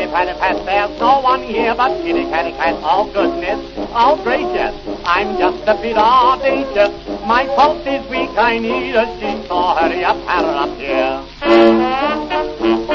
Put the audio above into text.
patty, patty, pat, there's no one here but kitty, catty, cat. Oh, goodness, oh, gracious, I'm just a bit audacious. My pulse is weak, I need a sheet, so hurry up, patter up here.